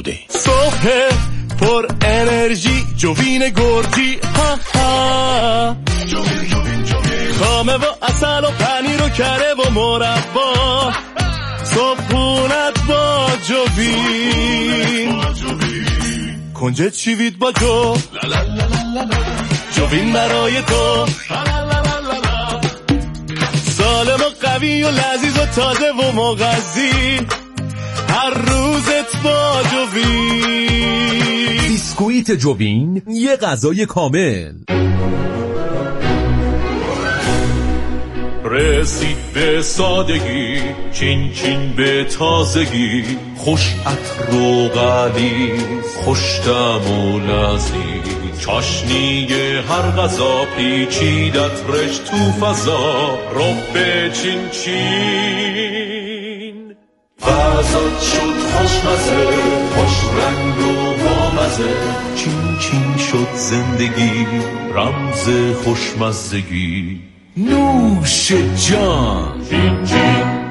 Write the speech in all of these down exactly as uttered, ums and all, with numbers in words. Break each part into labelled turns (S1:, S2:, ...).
S1: شده.
S2: صبح پر انرژی جوین گرجی ها ها، جوین جوین جوین، خامه و اصل و پنیر و کره و مربا، صبحونت با جوین، کنجد چیوید با جو، جوین برای تو، سالم و قوی و لذیذ و تازه و مغذی، هر روزت با جوین.
S1: بیسکویت جوین، یه غذای کامل.
S2: رسید به سادگی، چین چین به تازگی، خوش عطر و غلیظ، خوش طعم و لذیذ، چاشنی هر غذا پیچیدت رش تو فضا، رب چین چین فضات شد خوشمزه، خوش رنگ و بامزه، چین چین شد زندگی، رمز خوشمزگی، نوش جان، چین چین.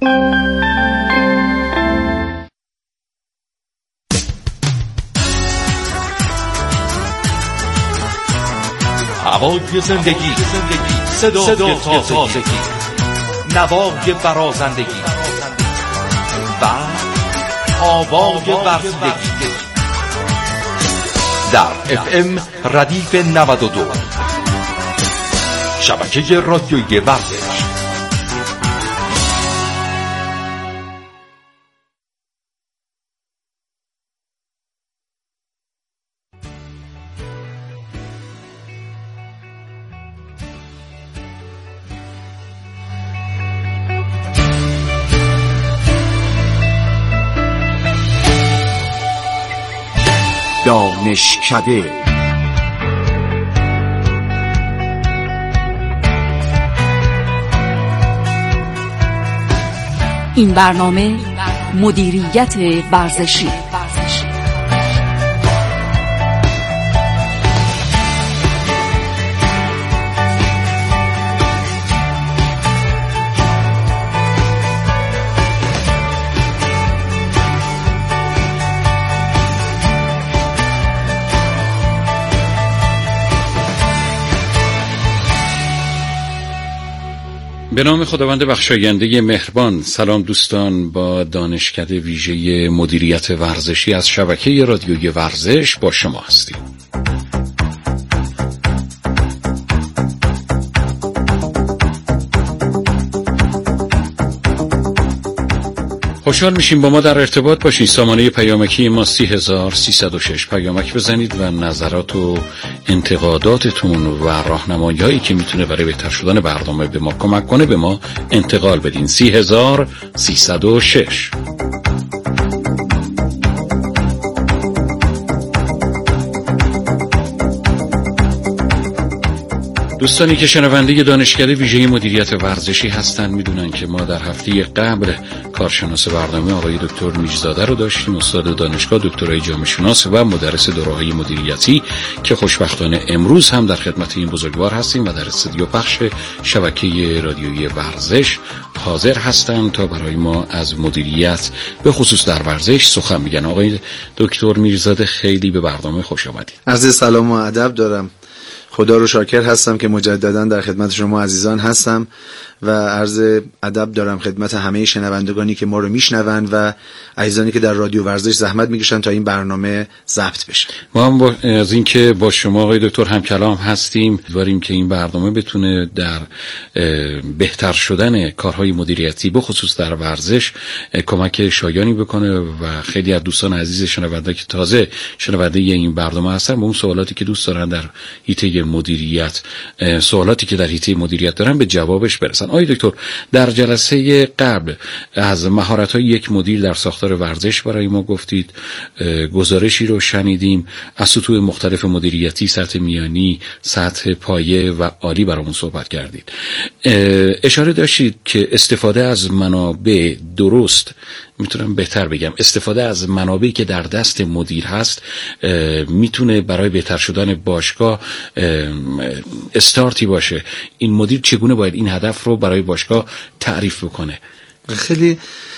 S3: هوای زندگی، صدای تازگی، نوای برازندگی و آوای ورزیدگی در اف ام ردیف نود و دو، شبکه رادیویی ورزش.
S1: دانشکده
S4: این برنامه مدیریت ورزشی.
S5: به نام خداوند بخشاینده مهربان. سلام دوستان، با دانشکده ویژه مدیریت ورزشی از شبکه رادیویی ورزش با شما هستیم. خوشحال میشیم با ما در ارتباط باشید. سامانه پیامکی ما سی هزار سیصد و شش، پیامک بزنید و نظرات و انتقاداتتون و راهنمایی‌هایی که میتونه برای بهتر شدن برنامه به ما کمک کنه به ما انتقال بدین. سی هزار سیصد و شش. دوستانی که شنونده دانشکده ویژه مدیریت ورزشی هستن میدونن که ما در هفته قبل کارشناس برنامه آقای دکتر میرزاده رو داشتیم، استاد دانشگاه، دکترای جامعه شناس و مدرس دوره‌های مدیریتی که خوشبختانه امروز هم در خدمت این بزرگوار هستیم و در استودیو پخش شبکه رادیویی ورزش حاضر هستن تا برای ما از مدیریت به خصوص در ورزش سخن بگن. آقای دکتر میرزاده خیلی به برنامه خوش آمدید.
S6: عرض سلام و ادب دارم. خدا رو شاکر هستم که مجددا در خدمت شما عزیزان هستم و عرض ادب دارم خدمت همه شنوندگانی که ما رو میشنوند و عزیزانی که در رادیو ورزش زحمت میکشن تا این برنامه ضبط بشه.
S5: ما هم با از اینکه با شما آقای دکتر هم کلام هستیم، داریم که این برنامه بتونه در بهتر شدن کارهای مدیریتی به خصوص در ورزش کمک شایانی بکنه و خیلی از دوستان عزیز شنونده که تازه شنونده این برنامه هستن با اون سوالاتی که دوست دارن در حیطه مدیریت، سوالاتی که در حیطه مدیریت دارن به جوابش برسن. آقای دکتر، در جلسه قبل از مهارت‌های یک مدیر در ساختار ورزش برای ما گفتید، گزارشی رو شنیدیم از سطوح مختلف مدیریتی، سطح میانی، سطح پایه و عالی برامون صحبت کردید. اشاره داشتید که استفاده از منابع درست، میتونم بهتر بگم استفاده از منابعی که در دست مدیر هست میتونه برای بهتر شدن باشگاه استارتی باشه. این مدیر چگونه باید این هدف رو برای باشگاه تعریف بکنه؟
S6: خیلی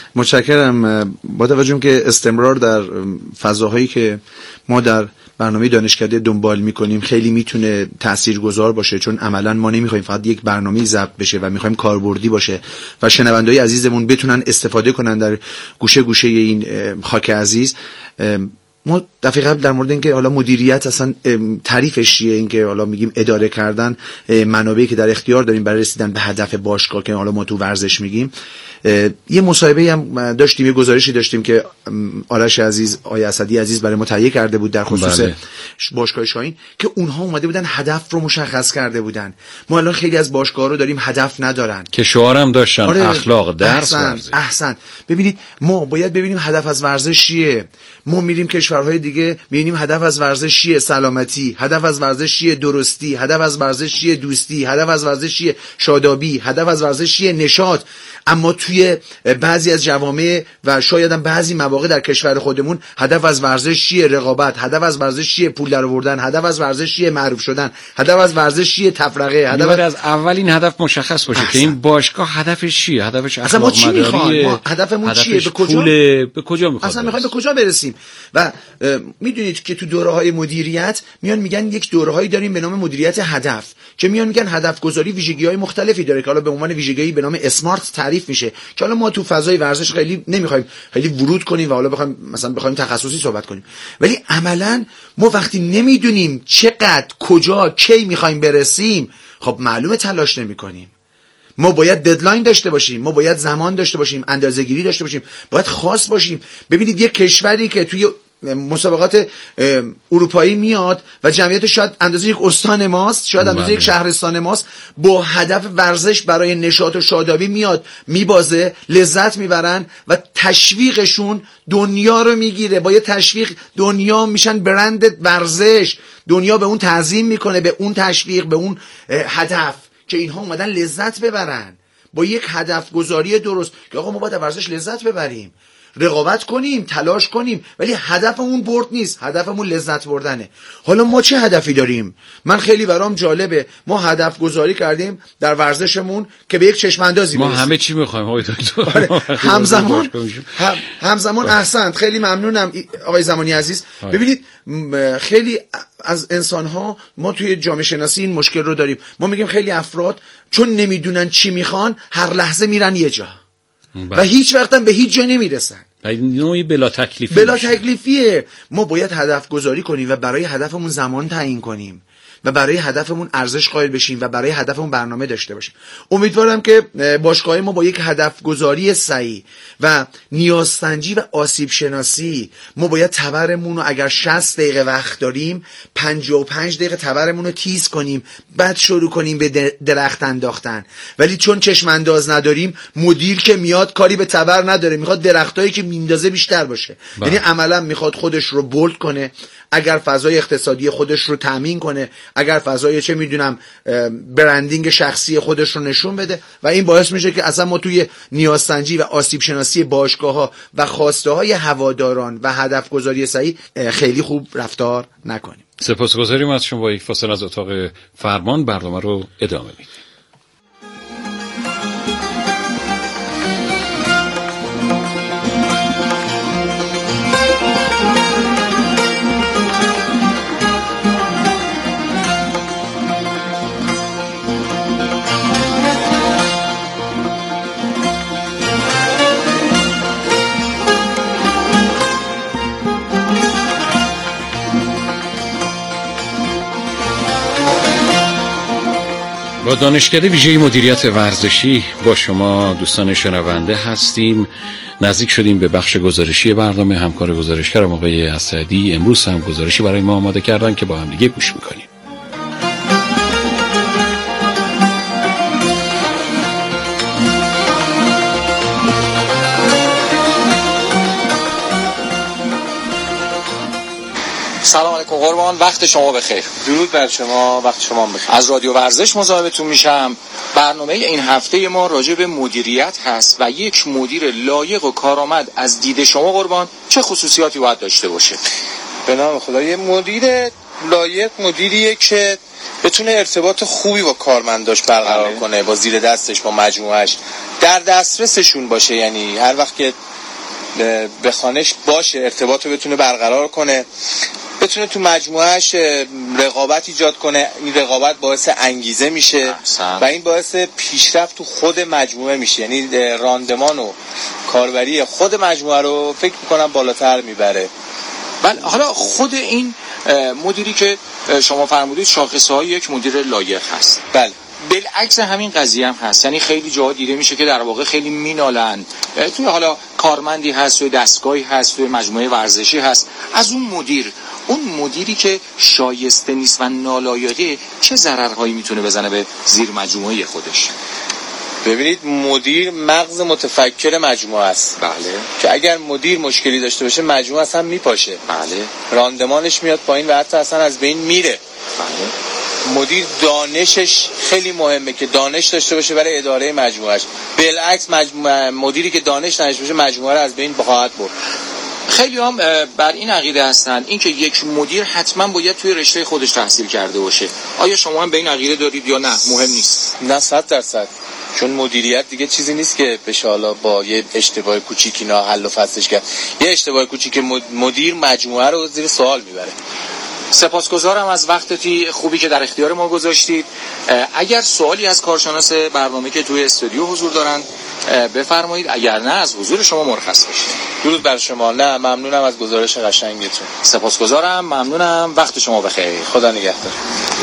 S6: متشکرم. با توجه که استمرار در فضاهایی که ما در برنامه دانشکده دنبال میکنیم خیلی میتونه تاثیرگذار باشه، چون عملا ما نمیخوایم فقط یک برنامه ضبط بشه و میخوایم کاربردی باشه و شنونده‌های عزیزمون بتونن استفاده کنن در گوشه گوشه این خاک عزیز. ما دفعه قبل در مورد اینکه حالا مدیریت اصلا تعریفش چیه، اینکه حالا میگیم اداره کردن منابعی که در اختیار داریم برای رسیدن به هدف باشگاه که حالا ما تو ورزش میگیم، یه مصاحبه هم داشتیم، یه گزارشی داشتیم که آرش عزیز، آقای اسدی عزیز برای ما تهیه کرده بود در خصوص بله. باشگاه شاهین، که اونها اومده بودن هدف رو مشخص کرده بودن. ما الان خیلی از باشگاه‌ها رو داریم هدف ندارن که شعارم داشتن آره. اخلاق درس احسن. ورزش احسن. ببینید ما باید ببینیم هدف از ورزش چیه. ما میریم کشورهای دیگه میبینیم هدف از ورزش چیه؟ سلامتی. هدف از ورزش چیه؟ درستی. هدف از ورزش چیه؟ دوستی. هدف از ورزش چیه؟ شادابی. هدف از ورزش چیه؟ نشاط. اما توی بعضی از جوامع و شاید هم بعضی مواقع در کشور خودمون هدف از ورزش چیه؟ رقابت. هدف از ورزش چیه؟ پول درآوردن. هدف از ورزش چیه؟ معروف شدن. هدف از ورزش چیه؟ تفرقه. هدف از... از اول این هدف مشخص باشه احسن. که این باشگاه هدفش چیه؟ هدفش اخلاق مداری، ما هدفمون چیه؟ به کجا پول... به کجا میخواد اصلا میخوایم به کجا برسیم؟ و میدونید که تو دوره‌های مدیریت میان میگن یک دوره‌هایی داریم به نام مدیریت هدف، که میان میگن هدف گذاری ویژگی‌های مختلفی داره که حالا به عنوان ویژگی به نام اسمارت تعریف میشه، که حالا ما تو فضای ورزش خیلی نمیخوایم خیلی ورود کنیم و حالا بخوایم مثلا بخوایم تخصصی صحبت کنیم، ولی عملاً ما وقتی نمیدونیم چقدر کجا کی میخوایم برسیم، خب معلومه تلاش نمیکنیم. ما باید ددلاین داشته باشیم، ما باید زمان داشته باشیم، اندازه‌گیری داشته باشیم، باید خاص باشیم. ببینید یک کشوری که توی مسابقات اروپایی میاد و جمعیتش شاید اندازه یک استان ماست، شاید اندازه یک شهرستان ماست، با هدف ورزش برای نشاط و شادابی میاد میبازه، لذت میبرن و تشویقشون دنیا رو میگیره. با یه تشویق دنیا میشن برند ورزش، دنیا به اون تعظیم میکنه، به اون تشویق، به اون هدف که اینها اومدن لذت ببرن با یک هدف گذاری درست که آقا ما باید ورزش لذت ببریم، رقابت کنیم، تلاش کنیم، ولی هدفمون برد نیست، هدفمون لذت بردنه. حالا ما چه هدفی داریم؟ من خیلی برام جالبه، ما هدف گذاری کردیم در ورزشمون که به یک چشم اندازی برسیم. ما همه چی میخوایم آقای دکتر. آره. همزمان هم همزمان احسنت، خیلی ممنونم آقای زمانی عزیز. ببینید خیلی از انسان‌ها ما توی جامعه شناسی این مشکل رو داریم، ما میگیم خیلی افراد چون نمیدونن چی میخوان هر لحظه میرن یه جا و هیچ وقت هم به هیچ جا نمیرسن. نوعی بلا تکلیفی بلا تکلیفیه. ما باید هدف گذاری کنیم و برای هدفمون زمان تعیین کنیم و برای هدفمون ارزش قائل بشیم و برای هدفمون برنامه داشته باشیم. امیدوارم که باشگاه ما با یک هدف گذاری صحیح و نیازسنجی و آسیب شناسی، ما باید تبرمون رو اگر شصت دقیقه وقت داریم پنجاه و پنج دقیقه تبرمون رو تیز کنیم، بعد شروع کنیم به درخت انداختن. ولی چون چشم انداز نداریم، مدیر که میاد کاری به تبر نداره، میخواد درختایی که میندازه بیشتر باشه. یعنی عملا میخواد خودش رو بولد کنه، اگر فضای اقتصادی خودش رو تامین کنه، اگر فضای چه میدونم برندینگ شخصی خودش رو نشون بده، و این باعث میشه که اصلا ما توی نیازسنجی و آسیب شناسی باشگاه‌ها و خواسته های هواداران و هدف گذاری صحیح خیلی خوب رفتار نکنیم.
S5: سپاسگزاریم از شما. با یک فاصله از اتاق فرمان برنامه رو ادامه میدیم. با دانشکده ویژه مدیریت ورزشی با شما دوستان شنونده هستیم. نزدیک شدیم به بخش گزارشی برنامه. همکار گزارشگرم آقای اسدی امروز هم گزارشی برای ما آماده کردن که با هم دیگه گوش میکنیم.
S7: سلام علیکم قربان، وقت شما بخیر.
S8: درود بر شما، وقت شما بخیر.
S7: از رادیو ورزش مزاحمتون میشم. برنامه این هفته ما راجع به مدیریت هست و یک مدیر لایق و کارآمد از دید شما قربان چه خصوصیاتی باید داشته باشه؟
S8: به نام خدا، یه مدیر لایق مدیریه که بتونه ارتباط خوبی با کارمنداش برقرار بله. کنه، با زیر دستش، با مجموعهش، در دسترسشون باشه. یعنی هر وقت که به خانش باشه ارتباط رو بتونه برقرار کنه، بتونه تو مجموعهش رقابت ایجاد کنه. این رقابت باعث انگیزه میشه احسن. و این باعث پیشرفت تو خود مجموعه میشه. یعنی راندمان و کاربری خود مجموعه رو فکر میکنم بالاتر میبره.
S7: بله، حالا خود این مدیری که شما فرمودید شاخصه‌های یک مدیر لایق هست.
S8: بله،
S7: بالعکس همین قضیه هم هست. یعنی خیلی جاها دیده میشه که در واقع خیلی مینالن توی حالا کارمندی هست، توی دستگاهی هست، توی مجموعه ورزشی هست، از اون مدیر، اون مدیری که شایسته نیست و نالایقه چه ضررهایی میتونه بزنه به زیر مجموعه خودش.
S8: ببینید، مدیر مغز متفکر مجموعه است.
S7: بله.
S8: که اگر مدیر مشکلی داشته باشه مجموعه اصلا میپاشه.
S7: بله.
S8: راندمانش میاد پایین و حتی اصلا از بین میره.
S7: بله.
S8: مدیر دانشش خیلی مهمه که دانش داشته باشه برای اداره مجموعهش. بالعکس مجموعه مدیری که دانش نداشته باشه مجموعه رو از بین خواهد برد.
S7: خیلی هم بر این عقیده هستن اینکه یک مدیر حتما باید توی رشته خودش تحصیل کرده باشه. آیا شما هم به این عقیده دارید یا نه مهم نیست؟
S8: نه، صد درصد. چون مدیریت دیگه چیزی نیست که بشه حالا با یه اشتباه کوچیکی نه حل و فصلش کرد. یه اشتباه کوچیک مدیر مجموعه رو زیر سوال میبره.
S7: سپاسگزارم از وقتی خوبی که در اختیار ما گذاشتید. اگر سوالی از کارشناس برنامه که توی استودیو حضور دارن بفرمایید، اگر نه از حضور شما مرخص بشید.
S8: درود بر شما. نه، ممنونم از گزارش قشنگتون.
S7: سپاسگزارم، ممنونم، وقت شما بخیر.
S8: خدا نگهدار.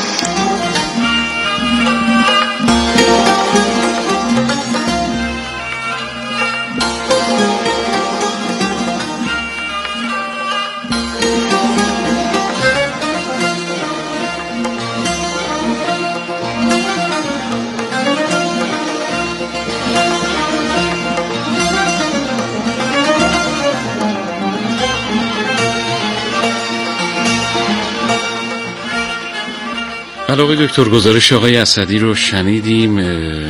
S5: آقای دکتر، گزارش آقای اسدی رو شنیدیم.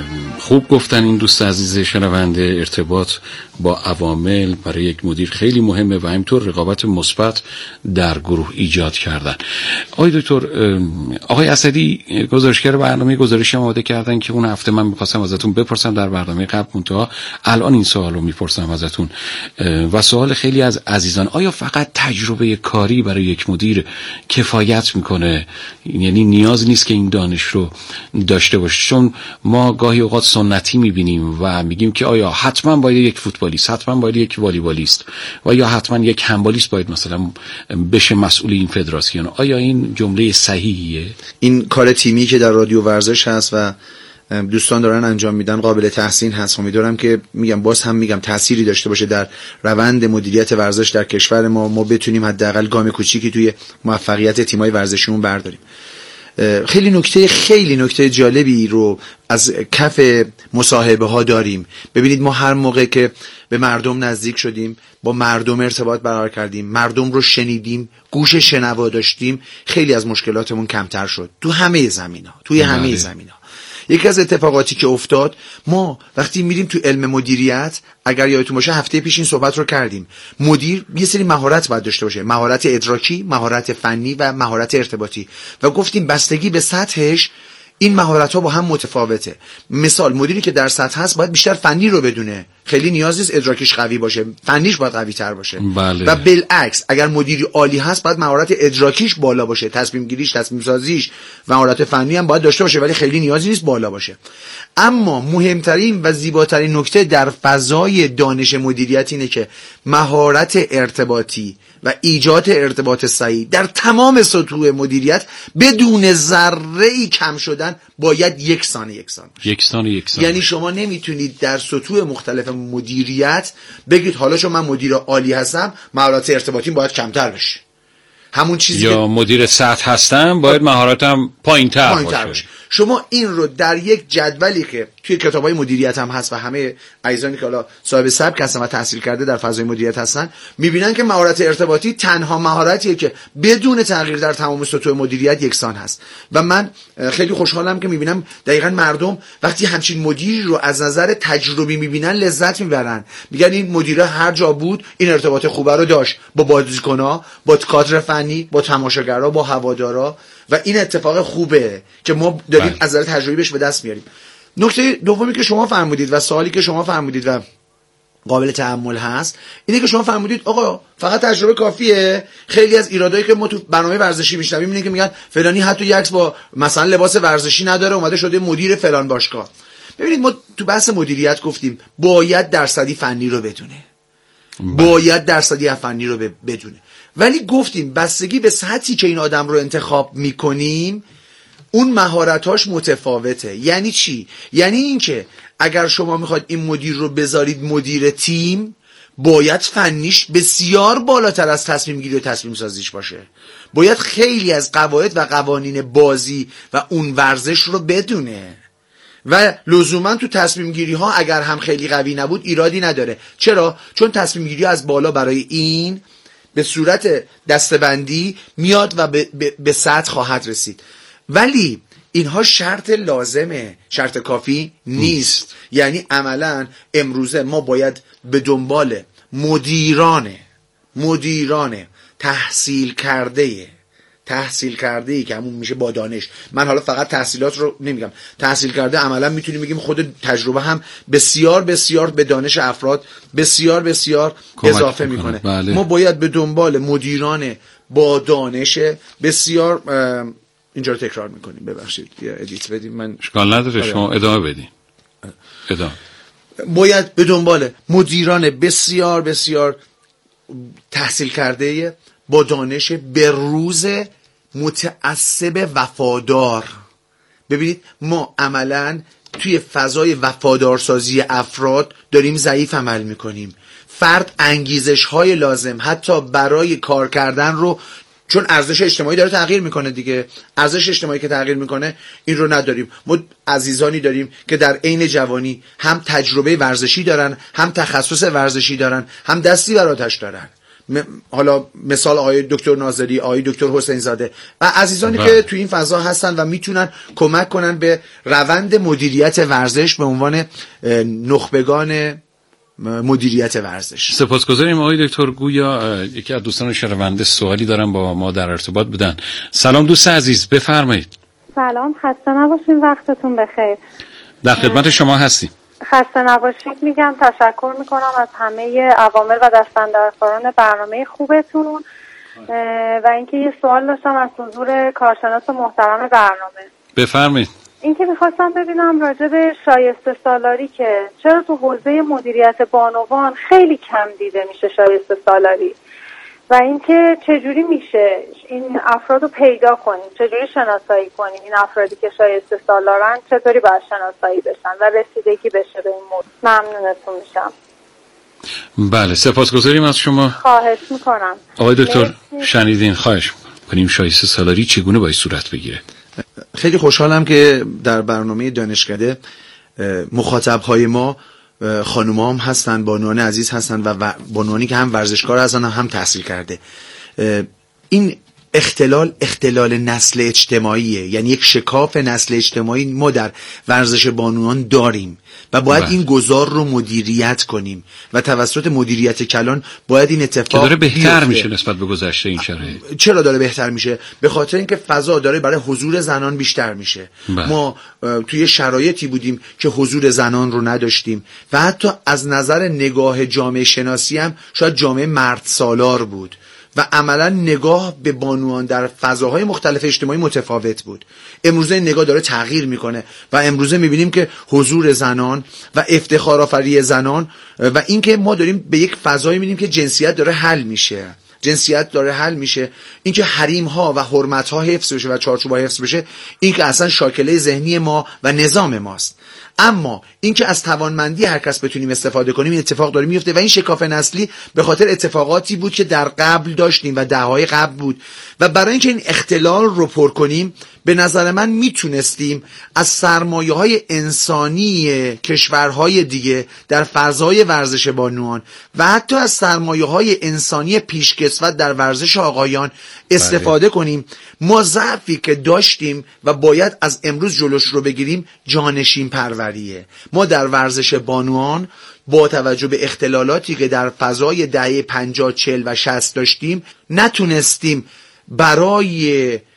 S5: خوب گفتن این دوست عزیز شنونده، ارتباط با عوامل برای یک مدیر خیلی مهمه و همینطور رقابت مثبت در گروه ایجاد کردن. آقای دکتر، آقای اسدی گزارشگر برنامه گزارشی آماده کردن که اون هفته من می‌خواستم ازتون بپرسم در برنامه قبل، منتها الان این سوالو میپرسم ازتون و سوال خیلی از عزیزان: آیا فقط تجربه کاری برای یک مدیر کفایت میکنه؟ یعنی نیاز نیست که این دانش رو داشته باشه؟ چون ما گاهی اوقات سنتی میبینیم و میگیم که آیا حتما باید یک فوتبالیست، حتما باید یک والیبالیست و یا حتما یک هندبالیست باید مثلا بشه مسئول این فدراسیون. آیا این جمله صحیحیه؟
S6: این کار تیمی که در رادیو ورزش هست و دوستان دارن انجام میدن قابل تحسین هست. امیدوارم که میگم باز هم میگم تأثیری داشته باشه در روند مدیریت ورزش در کشور ما. ما بتونیم حداقل گام کوچیکی توی موفقیت تیمای ورزشیمون برداریم. خیلی نکته خیلی نکته جالبی رو از کف مصاحبه ها داریم. ببینید، ما هر موقع که به مردم نزدیک شدیم، با مردم ارتباط برقرار کردیم، مردم رو شنیدیم، گوش شنوا داشتیم، خیلی از مشکلاتمون کمتر شد تو همه زمینا، توی همه زمینا. یکی از اتفاقاتی که افتاد، ما وقتی میریم تو علم مدیریت، اگر یادتون باشه هفته پیش این صحبت رو کردیم، مدیر یه سری مهارت باید داشته باشه: مهارت ادراکی، مهارت فنی و مهارت ارتباطی، و گفتیم بستگی به سطحش این مهارت ها با هم متفاوته. مثال، مدیری که در سطح هست باید بیشتر فنی رو بدونه، خیلی نیاز نیست ادراکیش قوی باشه، فنیش باید قوی تر باشه.
S5: بله.
S6: و بالعکس، اگر مدیری عالی هست باید مهارت ادراکیش بالا باشه، تصمیم گیریش، تصمیم سازیش، مهارت فنی هم باید داشته باشه، ولی خیلی نیازی نیست بالا باشه. اما مهمترین و زیباترین نکته در فضای دانش مدیریت اینه که مهارت ارتباطی و ایجاد ارتباط صحیح در تمام سطوح مدیریت بدون ذره‌ای کم شدن باید یکسان یکسان
S5: یکسان یکسان.
S6: یعنی شما نمیتونید در سطوح مختلف مدیریت بگید حالا چون من مدیر عالی هستم مهارت ارتباطیم باید کمتر بشه، همون چیزی
S5: یا
S6: که
S5: مدیر سطح هستم باید مهارتم پایین‌تر باشه.
S6: باشه. شما این رو در یک جدولی که توی کتابای مدیریت هم هست و همه عزیزانی که حالا صاحب سبک هستن و تحصیل کرده در فضای مدیریت هستن میبینن که مهارت ارتباطی تنها مهارتیه که بدون تغییر در تمام سطوح مدیریت یکسان هست. و من خیلی خوشحالم که میبینم دقیقاً مردم وقتی همچین مدیری رو از نظر تجربی میبینن لذت میبرن، میگن این مدیر هر جا بود این ارتباط خوبه رو داشت با بازیکن‌ها، با کادر فنی، با تماشاگرها، با هوادارا، و این اتفاق خوبه که ما داریم از نظر تجربی بهش به دست میاریم. نکته دومی که شما فرمودید و سوالی که شما فرمودید و قابل تأمل هست اینه که شما فرمودید آقا فقط تجربه کافیه. خیلی از ایرادایی که ما تو برنامه ورزشی میشنویم اینه که میگن فلانی حتی یک عکس با مثلا لباس ورزشی نداره اومده شده مدیر فلان باشگاه. ببینید ما تو بحث مدیریت گفتیم باید درصدی فنی رو بدونه، باید درصدی فنی رو بدونه، ولی گفتیم بستگی به سطحی که این آدم رو انتخاب میکنیم اون مهارتاش متفاوته. یعنی چی؟ یعنی این که اگر شما میخواید این مدیر رو بذارید مدیر تیم باید فنیش بسیار بالاتر از تصمیم گیری و تصمیم سازیش باشه، باید خیلی از قواعد و قوانین بازی و اون ورزش رو بدونه و لزوما تو تصمیم گیری ها اگر هم خیلی قوی نبود ایرادی نداره. چرا؟ چون تصمیم گیری از بالا برای این به صورت دستبندی میاد و به, به, به سطح خواهد رسید. ولی اینها شرط لازمه، شرط کافی نیست. یعنی عملا امروزه ما باید به دنبال مدیرانه مدیرانه تحصیل کرده تحصیل کرده ای که همون میشه با دانش. من حالا فقط تحصیلات رو نمیگم، تحصیل کرده عملا میتونیم بگیم خود تجربه هم بسیار بسیار به دانش افراد بسیار بسیار اضافه میکنه. بله. ما باید به دنبال مدیران با دانش بسیار اینجا رو تکرار میکنیم، ببخشید یا ادیت بدیم، من
S5: اشکال نداره شما ادامه بدین. ادامه.
S6: باید به دنبال مدیران بسیار بسیار تحصیل کرده با دانش به روز متعصب وفادار. ببینید ما عملاً توی فضای وفادارسازی افراد داریم ضعیف عمل میکنیم. فرد انگیزش های لازم حتی برای کار کردن رو، چون ارزش اجتماعی داره تغییر میکنه دیگه، ارزش اجتماعی که تغییر میکنه این رو نداریم. ما عزیزانی داریم که در عین جوانی هم تجربه ورزشی دارن، هم تخصص ورزشی دارن، هم دستی بر آتش دارن. م... حالا مثال آقای دکتر ناظری، آقای دکتر حسین زاده و عزیزانی که تو این فضا هستن و میتونن کمک کنن به روند مدیریت ورزش به عنوان نخبگان مدیریت ورزش.
S5: سپاسگزاریم آقای دکتر. گویا یکی از دوستان شنونده سوالی دارن با ما در ارتباط بودن. سلام دوست عزیز، بفرمایید.
S9: سلام، خسته نباشین، وقتتون بخیر.
S5: در خدمت شما هستیم.
S9: خسته نباشید میگم، تشکر میکنم از همه عوامل و دستاندرکاران برنامه خوبتون و اینکه یه سوال داشتم از حضور کارشناس محترم برنامه.
S5: بفرمایید.
S9: این که میخواستم ببینم راجع به شایسته سالاری که چرا تو حوزه مدیریت بانوان خیلی کم دیده میشه شایسته سالاری و اینکه چجوری میشه این افراد رو پیدا کنیم، چجوری شناسایی کنیم این افرادی که شایسته سالارن، چطوری باید شناسایی بشن و رسیدگی بشه به این موضوع. ممنونتون میشم.
S5: بله، سپاسگزاریم از شما.
S9: خواهش میکنم.
S5: آقای دکتر شنیدین، خواهش میکنیم شایسته سالاری چگونه باید صورت بگیره؟
S6: خیلی خوشحالم که در برنامه دانشکده مخاطب‌های ما خانوما هم هستن، بانوان عزیز هستن و بانوانی که هم ورزشکار هستن هم تحصیل کرده. این اختلال اختلال نسل اجتماعیه، یعنی یک شکاف نسل اجتماعی ما در ورزش بانوان داریم و باید بله. این گذار رو مدیریت کنیم و توسط مدیریت کلان باید این اتفاق که
S5: داره بهتر
S6: بیفته.
S5: میشه نسبت به گذشته این شرایط.
S6: چرا داره بهتر میشه؟ به خاطر اینکه فضا داره برای حضور زنان بیشتر میشه. بله. ما توی شرایطی بودیم که حضور زنان رو نداشتیم و حتی از نظر نگاه جامعه شناسی هم شاید جامعه مرد سالار بود و عملا نگاه به بانوان در فضاهای مختلف اجتماعی متفاوت بود. امروزه این نگاه داره تغییر میکنه و امروزه میبینیم که حضور زنان و افتخارآفرینی زنان و اینکه ما داریم به یک فضایی میبینیم که جنسیت داره حل میشه جنسیت داره حل میشه اینکه حریم ها و حرمت ها حفظ بشه و چارچوب ها حفظ بشه، این که اصلا شاکله ذهنی ما و نظام ماست. اما اینکه از توانمندی هر کس بتونیم استفاده کنیم، این اتفاق داره میفته و این شکاف نسلی به خاطر اتفاقاتی بود که در قبل داشتیم و دههای قبل بود و برای اینکه این اختلال رو پر کنیم به نظر من میتونستیم از سرمایه‌های انسانی کشورهای دیگه در فضای ورزش بانوان و حتی از سرمایه‌های انسانی پیشکسوت در ورزش آقایان استفاده بله. کنیم. ما ضعفی که داشتیم و باید از امروز جلوش رو بگیریم جانشین پروریه. ما در ورزش بانوان با توجه به اختلالاتی که در فضای دهه پنجاه چهل و شصت داشتیم نتونستیم برای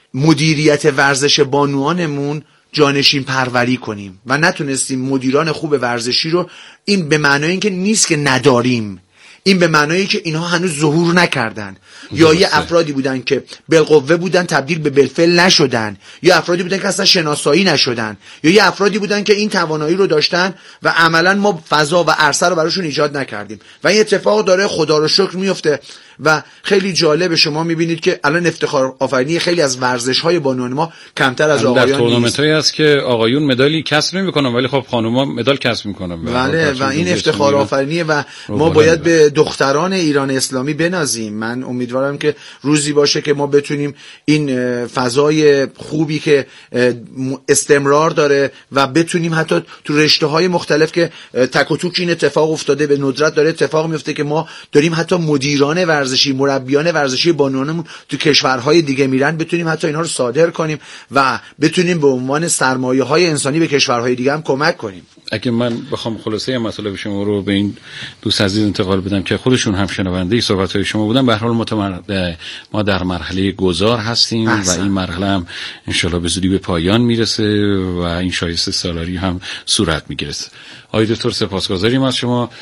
S6: مدیریت ورزش بانوانمون جانشین پروری کنیم و نتونستیم مدیران خوب ورزشی رو، این به معنای اینکه نیست که نداریم، این به معنایی که اینها هنوز ظهور نکردن، یا یه افرادی بودن که بالقوه بودن تبدیل به بالفعل نشدن، یا افرادی بودن که اصلا شناسایی نشدن، یا یه افرادی بودن که این توانایی رو داشتن و عملا ما فضا و عرصه رو براشون ایجاد نکردیم و این اتفاق داره خدا رو شکر میفته. و خیلی جالبه شما میبینید که الان افتخار آفرینی خیلی از ورزش‌های بانوان ما کمتر از آقایان نیست.
S5: در تورنمنت‌هایی هست که آقایون مدالی کسب نمی‌کنن ولی خب خانم‌ها مدال کسب می‌کنن.
S6: بله و این افتخار آفرینیه و ما باید به دختران ایران اسلامی بنازیم. من امیدوارم که روزی باشه که ما بتونیم این فضای خوبی که استمرار داره و بتونیم حتی تو رشته‌های مختلف که تک و توک این اتفاق افتاده به ندرت داره اتفاق میفته که ما داریم حتی مدیران ورزشی، مربیان ورزشی بانوانمون تو کشورهای دیگه میرن، بتونیم حتی اینا رو صادر کنیم و بتونیم به عنوان سرمایه‌های انسانی به کشورهای دیگه هم کمک کنیم.
S5: اگه من بخوام خلاصه مطالب شما رو به این دوست عزیز انتقال بدم که خودشون هم شنونده صحبت‌های شما بودن، به هر حال ما در مرحله گذار هستیم احسن. و این مرحله هم انشالله به زودی به پایان میرسه و این شایسته سالاری هم صورت میگیره. آقای دکتر سپاسگزاریم از شما.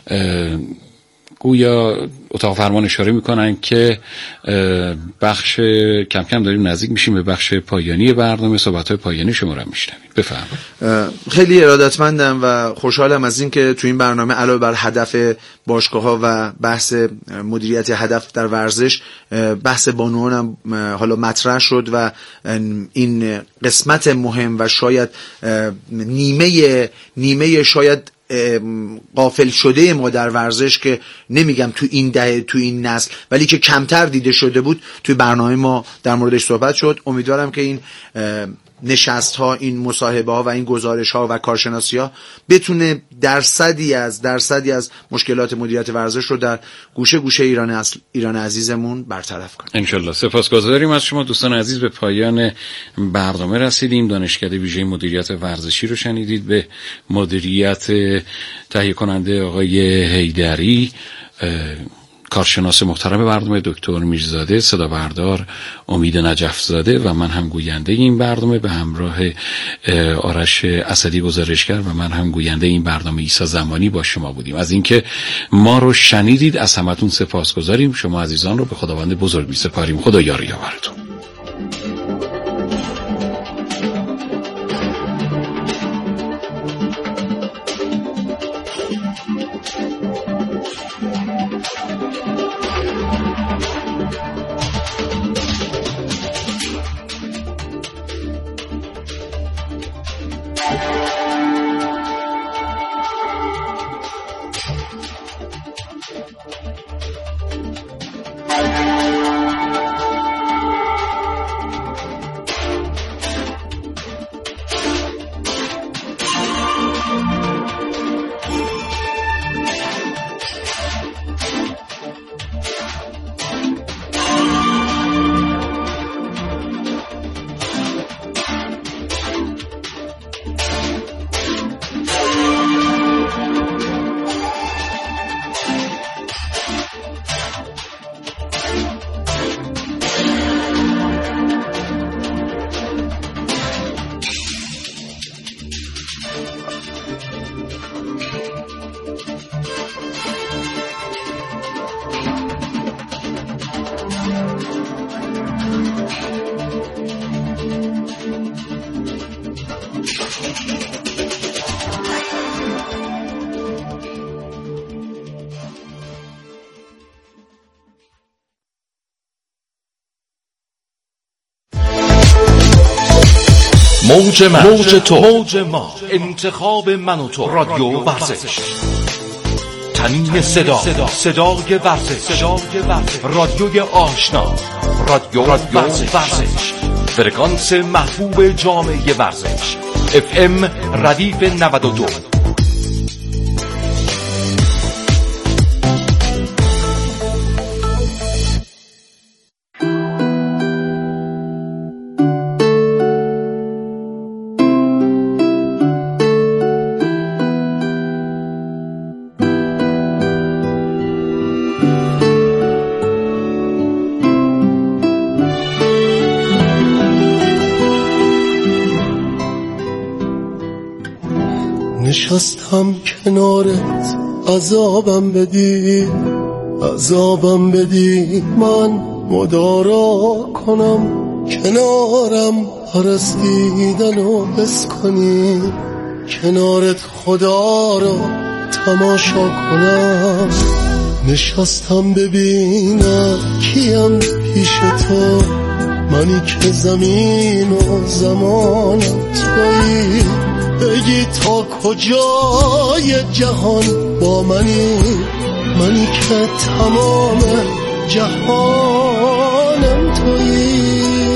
S5: گویا اتاق فرمان اشاره میکنن که بخش کم کم داریم نزدیک میشیم به بخش پایانی برنامه، صحبت‌های پایانی شما رو میشنویم. بفرمایید.
S6: خیلی ارادتمندم و خوشحالم از این که تو این برنامه علاوه بر هدف باشگاه‌ها و بحث مدیریت هدف در ورزش، بحث بانوان هم حالا مطرح شد و این قسمت مهم و شاید نیمه نیمه شاید غافل شده ما در ورزش که نمیگم تو این دهه تو این نسل ولی که کمتر دیده شده بود توی برنامه ما در موردش صحبت شد. امیدوارم که این نشست ها، این مصاحبه ها و این گزارش ها و کارشناسی ها بتونه درصدی از درصدی از مشکلات مدیریت ورزش رو در گوشه گوشه ایران اصل ایران عزیزمون برطرف کنه ان شاء الله.
S5: سپاسگزاریم از شما دوستان عزیز. به پایان برنامه رسیدیم. دانشکده ویژه مدیریت ورزشی رو شنیدید. به مدیریت تهیه کننده آقای حیدری، کارشناس محترم برنامه دکتر میرزاده، صدا بردار امید نجفزاده و من هم گوینده این برنامه به همراه آرش اسدی گزارشگر و من هم گوینده این برنامه عیسی زمانی با شما بودیم. از اینکه ما رو شنیدید از همتون سپاسگزاریم. شما عزیزان رو به خداوند بزرگ می‌سپاریم. خدا یار و یاورتون.
S3: موج من، موج تو، موج ما، انتخاب من و تو، رادیو ورزش، تنین صدا، صدای ورزش، صدای ورزش، رادیوی آشنا، رادیو ورزش، فرکانس محبوب جامعه ورزش، اف ام ردیف نود و دو.
S10: نشستم کنارت عذابم بدی عذابم بدی من مدارا کنم کنارم پرستیدنو بس کنی کنارت خدا رو تماشا کنم نشستم ببینم کیم پیش تو منی که زمین و زمانم تویی بگی تا کجای جهان با منی منی که تمام جهانم تویی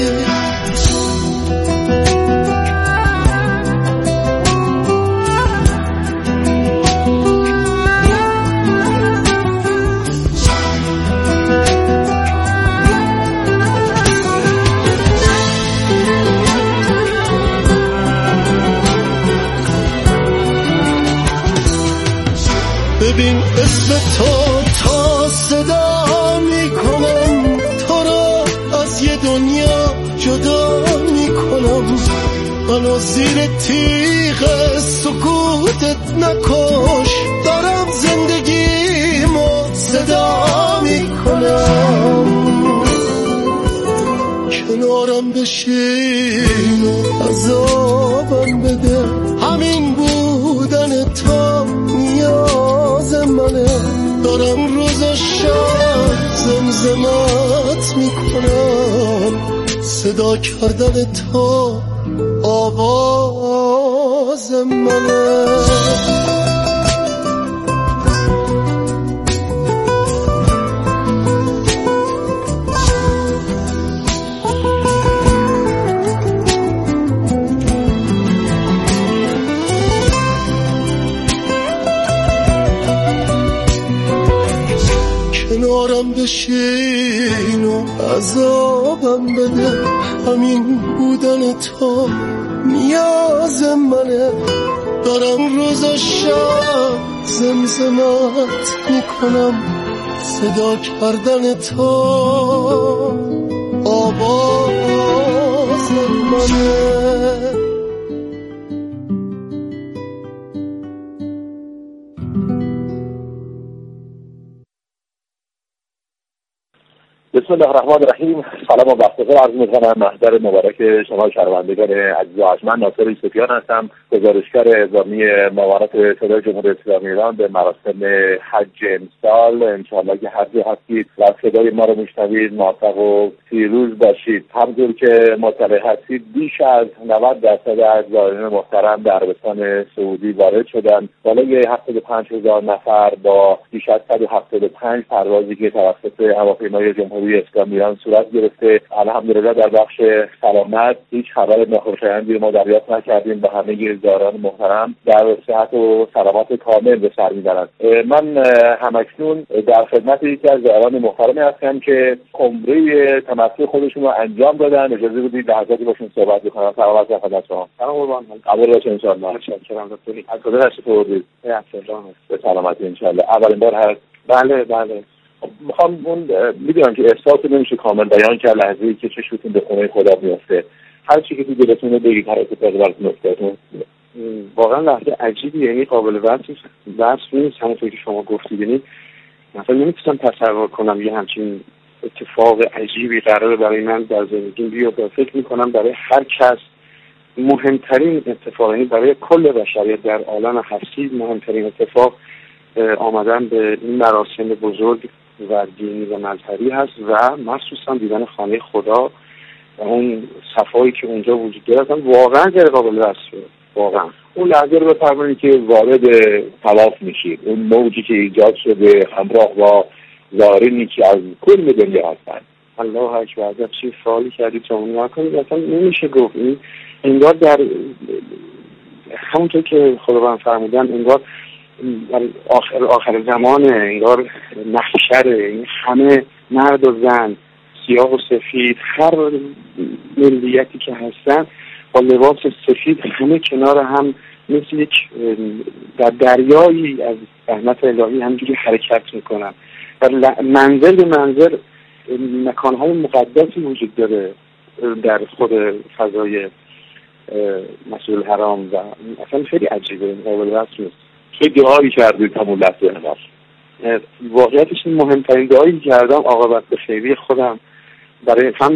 S10: ببین اسم تو تا صدا میکنم تو را از یه دنیا جدا میکنم منو زیر تیغ سکوتت نکش دارم زندگیمو صدا میکنم کنارم بشین و عذابم بده همین بودن تو نیاز منه دارم روز و شب زمزمت میکنم صدا کردن تو آواز منه کنارم بشین و عذابم بده همین بودن تو نیاز منه دارم روز و شب زمزمت میکنم صدا کردن تو آواز منه
S11: بسم الله الرحمن الرحیم. سلام و بخت‌خیر عرض می‌کنم محضر مبارک شما شنوندگان عزیز و ارجمند. ناصر یوسفیان هستم، گزارشگر اعلامی معاونت صدای جمهوری اسلامی ایران به مراسم حج امسال. انشاءالله که هر جا هستید و صدای ما رو میشنوید موفق و پیروز باشید. همونطور که مطلع هستید بیش از نود درصد از زائرین محترم به عربستان سعودی وارد شدند. بالای هفتاد و پنج هزار نفر با بیش از صد و هفتاد و پنج پروازی که توسط هواپیمای جمهوری اسلامی ایران صورت گرفته. الحمدلله در بخش سلامت هیچ خبر ناخوشایندی ما دریافت نکردیم و همه زائران محترم در صحت و سلامت کامل به سر میبرند. من همکنون در خدمت یکی از زائران محترمی هستم که عمره تمتع خودشون رو انجام دادن. اجازه بدید لحظاتی باشون صحبت بکنم. سلام عرض خدمت شما.
S12: سلام قربان.
S11: قبول باشه ان شاء الله.
S12: متشکرم دکتر.
S11: از کجا تشریف آوردید؟
S12: از تهران.
S11: به سلامتی ان شاء الله. اولین بار هست؟
S12: بله بله.
S11: میخوام اون میدونم که احساس نمیشه کامل بیان کرد لحظه‌ای که چشمتون به خونه خدا میفته. هر چی که تو دلتون بگید، هر اتفاقی براتون افتاد.
S12: واقعا لحظه عجیبی، یعنی قابل وصف وصف نیست. همونطور که شما گفتید، یعنی مثلا نمیتونم تصور کنم یه همچین اتفاق عجیبی قراره برای من در زندگیم بیفته. فکر میکنم برای هر کس مهمترین اتفاق، یعنی برای کل بشریت در عالم هستی مهمترین اتفاق آمدن به این مراسم بزرگ و دینی و مذهبی هست و مخصوصا دیدن خانه خدا و اون صفایی که اونجا وجود داره واقعا غیر قابل وصفه. واقعا
S11: اون لحظه رو بفرمایید که وارد طواف میشید، اون موجی که ایجاد شده همراه با زائرینی که از کل دنیا هستن.
S12: الله اکبر. چه سوالی کردید شما. نکنید اصلا نمیشه گفت. این انگار در همونطور که خداوند فرمودن انگار آخر آخر زمانه، انگار محشره، این همه مرد و زن سیاه و سفید، هر ملیتی که هستن با لباس سفید همه کنار هم مثل یک در دریایی از رحمت الهی همینجوری حرکت میکنن و منزل به منزل مکانهای مقدسی وجود داره در خود فضای مسئول حرام و اصلا خیلی عجیبه، قابل وصف نیست.
S11: چه دعایی کردید همون لحظه نماز؟
S12: واقعیتش مهمترین دعایی کردم عاقبت به خیری خودم برای هم